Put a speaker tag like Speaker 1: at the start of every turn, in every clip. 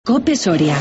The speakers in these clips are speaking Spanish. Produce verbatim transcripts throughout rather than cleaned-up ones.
Speaker 1: COPE Soria.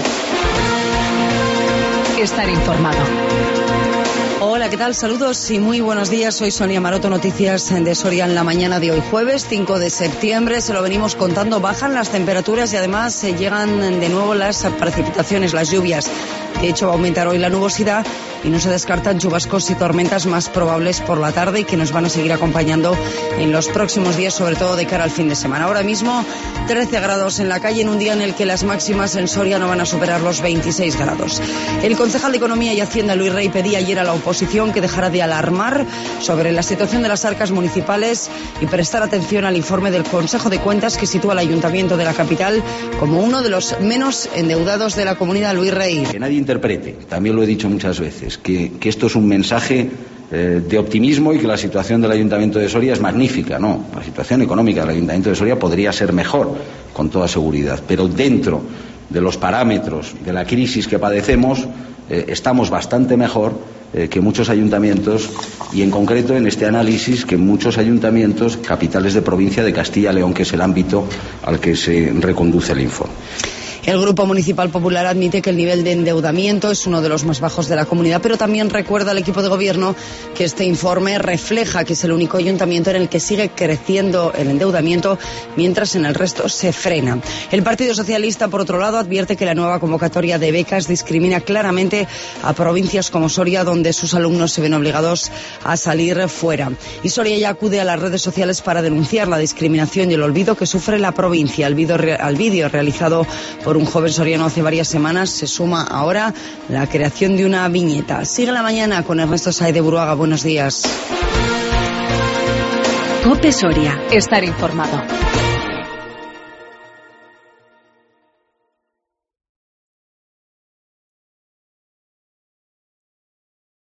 Speaker 1: Estar informado.
Speaker 2: Hola, ¿qué tal? Saludos y muy buenos días. Soy Sonia Maroto, noticias de Soria en la mañana de hoy, jueves cinco de septiembre. Se lo venimos contando, bajan las temperaturas y además se llegan de nuevo las precipitaciones, las lluvias. De hecho, va a aumentar hoy la nubosidad y no se descartan chubascos y tormentas más probables por la tarde y que nos van a seguir acompañando en los próximos días, sobre todo de cara al fin de semana. Ahora mismo, trece grados en la calle en un día en el que las máximas en Soria no van a superar los veintiséis grados. El concejal de Economía y Hacienda, Luis Rey, pedía ayer a la oposición que dejara de alarmar sobre la situación de las arcas municipales y prestar atención al informe del Consejo de Cuentas que sitúa al Ayuntamiento de la capital como uno de los menos endeudados de la comunidad. Luis Rey.
Speaker 3: Que nadie interprete, también lo he dicho muchas veces, que, que esto es un mensaje eh, de optimismo y que la situación del Ayuntamiento de Soria es magnífica. No, la situación económica del Ayuntamiento de Soria podría ser mejor, con toda seguridad, pero dentro de los parámetros de la crisis que padecemos eh, estamos bastante mejor eh, que muchos ayuntamientos y en concreto en este análisis que muchos ayuntamientos capitales de provincia de Castilla y León, que es el ámbito al que se reconduce el informe.
Speaker 2: El Grupo Municipal Popular admite que el nivel de endeudamiento es uno de los más bajos de la comunidad, pero también recuerda al equipo de gobierno que este informe refleja que es el único ayuntamiento en el que sigue creciendo el endeudamiento, mientras en el resto se frena. El Partido Socialista, por otro lado, advierte que la nueva convocatoria de becas discrimina claramente a provincias como Soria, donde sus alumnos se ven obligados a salir fuera. Y Soria ya acude a las redes sociales para denunciar la discriminación y el olvido que sufre la provincia. Al vídeo, al vídeo realizado por un joven soriano hace varias semanas se suma ahora la creación de una viñeta. Sigue la mañana con Ernesto Saez de Buruaga. Buenos días.
Speaker 1: COPE Soria. Estar informado.